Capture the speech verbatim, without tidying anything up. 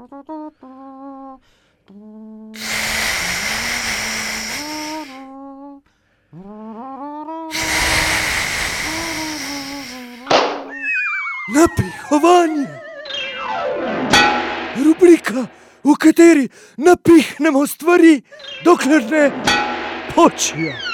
Napihovanje. Rubrika, v kateri napihnemo stvari, dokler ne počijo.